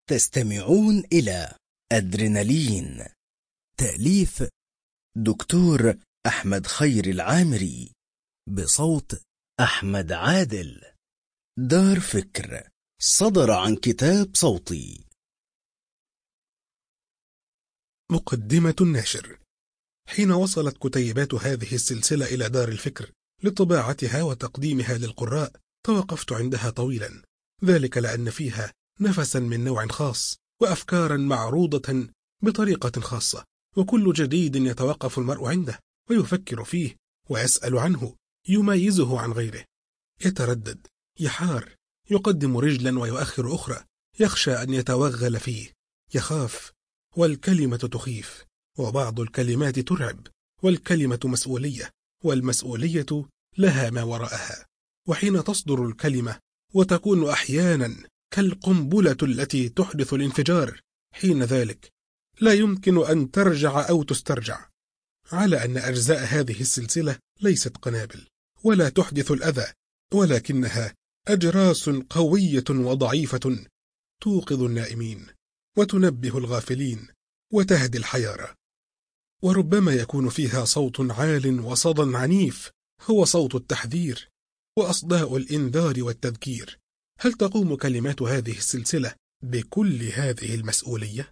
تستمعون إلى أدرينالين، تأليف دكتور أحمد خير العامري، بصوت أحمد عادل. دار فكر، صدر عن كتاب صوتي. مقدمة الناشر. حين وصلت كتيبات هذه السلسلة إلى دار الفكر لطباعتها وتقديمها للقراء، توقفت عندها طويلا، ذلك لأن فيها نفسا من نوع خاص وأفكارا معروضة بطريقة خاصة، وكل جديد يتوقف المرء عنده ويفكر فيه ويسأل عنه، يميزه عن غيره، يتردد، يحار، يقدم رجلا ويؤخر أخرى، يخشى أن يتوغل فيه، يخاف، والكلمة تخيف، وبعض الكلمات ترعب، والكلمة مسؤولية، والمسؤولية لها ما وراءها. وحين تصدر الكلمة وتكون أحيانا كالقنبلة التي تحدث الانفجار، حين ذلك لا يمكن أن ترجع أو تسترجع. على أن أجزاء هذه السلسلة ليست قنابل ولا تحدث الأذى، ولكنها أجراس قوية وضعيفة توقظ النائمين وتنبه الغافلين وتهدي الحيارى. وربما يكون فيها صوت عال وصدى عنيف هو صوت التحذير وأصداء الإنذار والتذكير. هل تقوم كلمات هذه السلسلة بكل هذه المسؤولية؟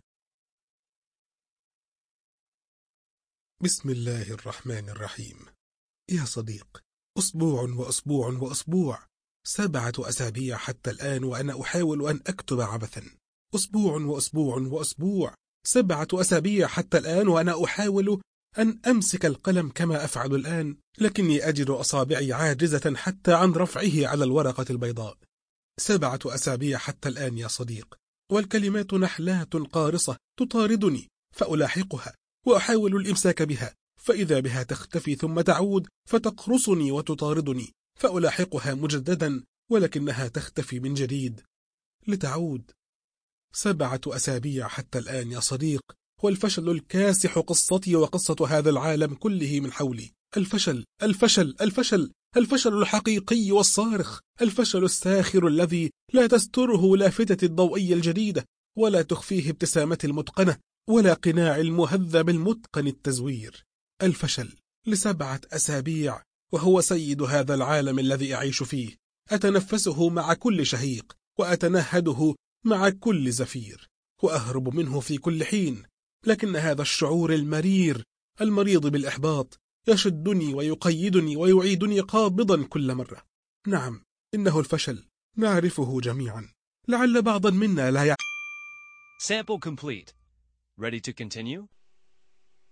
بسم الله الرحمن الرحيم. يا صديق، أسبوع وأسبوع وأسبوع، 7 أسابيع حتى الآن وأنا أحاول أن أكتب عبثا. أسبوع وأسبوع وأسبوع، 7 أسابيع حتى الآن وأنا أحاول أن أمسك القلم كما أفعل الآن، لكني أجد أصابعي عاجزة حتى عن رفعه على الورقة البيضاء. 7 أسابيع حتى الآن يا صديق، والكلمات نحلات قارصة تطاردني، فألاحقها وأحاول الإمساك بها، فإذا بها تختفي ثم تعود فتقرصني وتطاردني، فألاحقها مجددا ولكنها تختفي من جديد لتعود. 7 أسابيع حتى الآن يا صديق، والفشل الكاسح قصتي وقصة هذا العالم كله من حولي. الفشل الفشل الفشل الفشل الحقيقي والصارخ، الفشل الساخر الذي لا تستره لافتة الضوئية الجديدة، ولا تخفيه ابتسامة المتقنة، ولا قناع المهذب المتقن التزوير. الفشل ل7 أسابيع، وهو سيد هذا العالم الذي أعيش فيه، أتنفسه مع كل شهيق، وأتنهده مع كل زفير، وأهرب منه في كل حين، لكن هذا الشعور المرير المريض بالإحباط يشدني ويقيدني ويعيدني قابضا كل مرة. نعم، إنه الفشل، نعرفه جميعا، لعل بعضا منا لا Sample complete. Ready to continue?